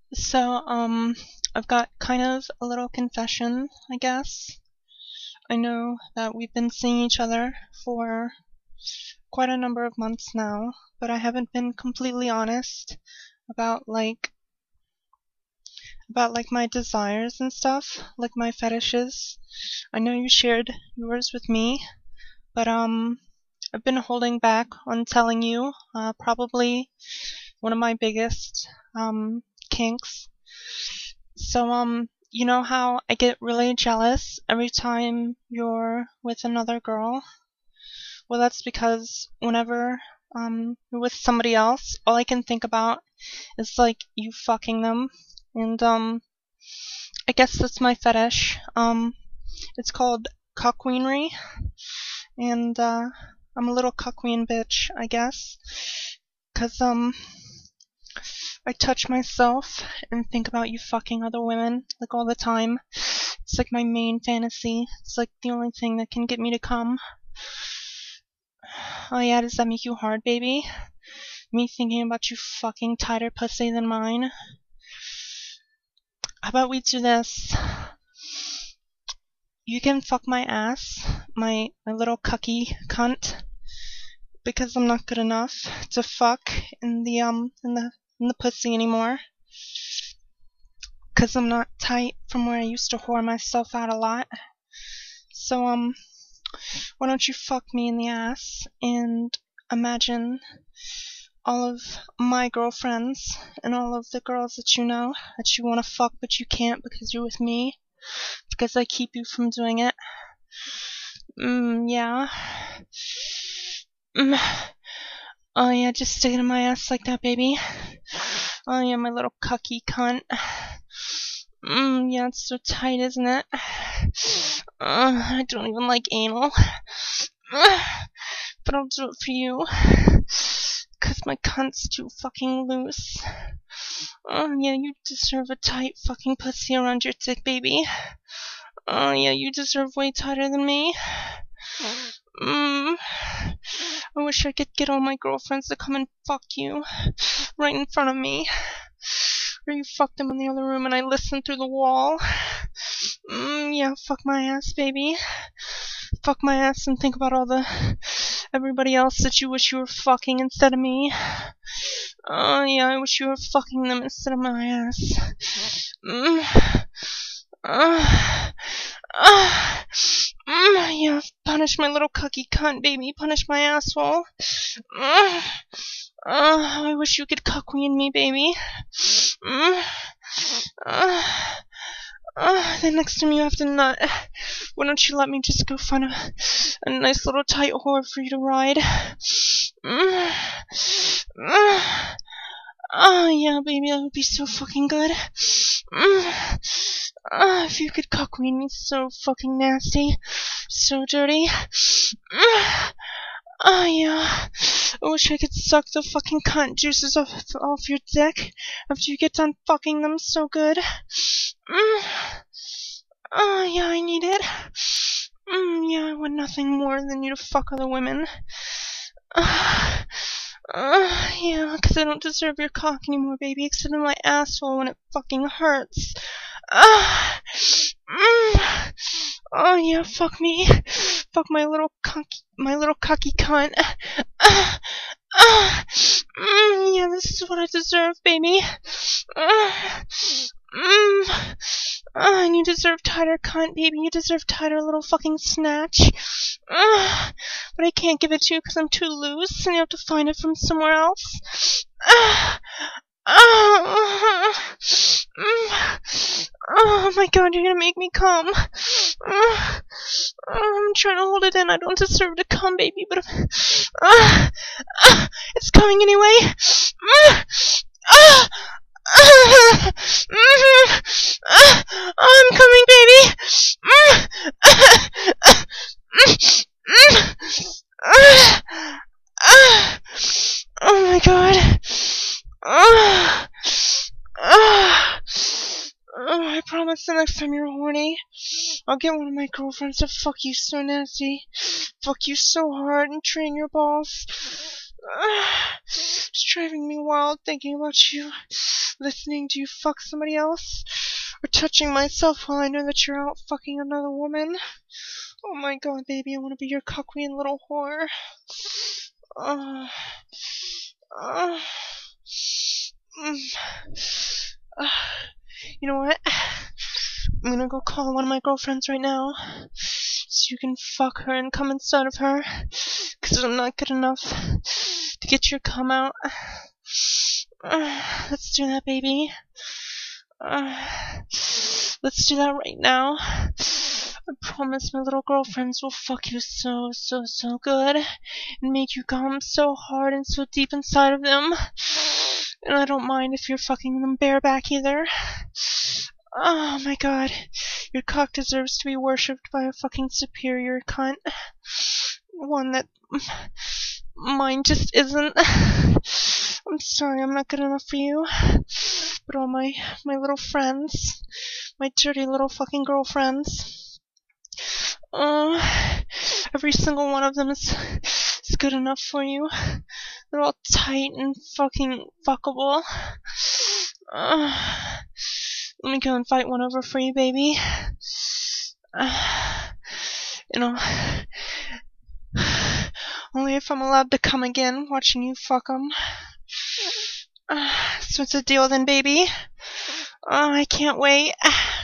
So, I've got kind of a little confession, I guess. I know that we've been seeing each other for quite a number of months now, but I haven't been completely honest about my desires and stuff, like my fetishes. I know you shared yours with me, but I've been holding back on telling you, probably one of my biggest kinks. So, you know how I get really jealous every time you're with another girl? Well, that's because whenever, you're with somebody else, all I can think about is, like, you fucking them. And, I guess that's my fetish. It's called cuckweenery. And, I'm a little cuckween bitch, I guess. 'Cause, I touch myself and think about you fucking other women, like, all the time. It's like my main fantasy. It's like the only thing that can get me to come. Oh yeah, does that make you hard, baby? Me thinking about you fucking tighter pussy than mine? How about we do this? You can fuck my ass, my little cucky cunt, because I'm not good enough to fuck in the pussy anymore. 'Cause I'm not tight from where I used to whore myself out a lot. So, why don't you fuck me in the ass and imagine all of my girlfriends and all of the girls that you know that you want to fuck but you can't because you're with me, because I keep you from doing it. Yeah. Oh yeah, just stick it in my ass like that, baby. Oh yeah, my little cucky cunt. Yeah, it's so tight, isn't it? I don't even like anal. But I'll do it for you. 'Cause my cunt's too fucking loose. Oh yeah, you deserve a tight fucking pussy around your dick, baby. Oh yeah, you deserve way tighter than me. I wish I could get all my girlfriends to come and fuck you right in front of me. Or you fuck them in the other room and I listen through the wall. Yeah, fuck my ass, baby. Fuck my ass and think about everybody else that you wish you were fucking instead of me. Oh yeah, I wish you were fucking them instead of my ass. Yeah, punish my little cucky cunt, baby. Punish my asshole. I wish you could cuckween me, baby. Then next time you have to nut, why don't you let me just go find a nice little tight whore for you to ride? Oh yeah, baby, that would be so fucking good. If you could cuckween me so fucking nasty, so dirty. Oh yeah, I wish I could suck the fucking cunt juices off your dick after you get done fucking them so good. Oh yeah, I need it. Yeah, I want nothing more than you to fuck other women. Yeah, 'cause I don't deserve your cock anymore, baby, except in my asshole when it fucking hurts. Oh yeah, fuck me. Fuck my little cocky cunt. Yeah, this is what I deserve, baby. And you deserve tighter cunt, baby. You deserve tighter little fucking snatch. But I can't give it to you because I'm too loose, and you have to find it from somewhere else. Oh my god, you're gonna make me come. I'm trying to hold it in. I don't deserve to come, baby, but it's coming anyway. I'm coming, baby. Oh my god. I promise the next time you're horny, I'll get one of my girlfriends to fuck you so nasty, fuck you so hard, and train your balls. It's driving me wild thinking about you, listening to you fuck somebody else, or touching myself while I know that you're out fucking another woman. Oh my god, baby, I want to be your cock queen little whore. Uh, uh, you know what? I'm gonna go call one of my girlfriends right now, so you can fuck her and come inside of her, 'cause I'm not good enough to get your cum out. Let's do that, baby. Let's do that right now. I promise my little girlfriends will fuck you so good, and make you come so hard and so deep inside of them. And I don't mind if you're fucking them bareback either. Oh my god. Your cock deserves to be worshipped by a fucking superior cunt. One that mine just isn't. I'm sorry, I'm not good enough for you. But all my little friends, my dirty little fucking girlfriends, every single one of them is good enough for you. They're all tight and fucking fuckable. Let me go and fight one over for you, baby. You know, only if I'm allowed to come again, watching you fuck 'em. So it's a deal then, baby. I can't wait.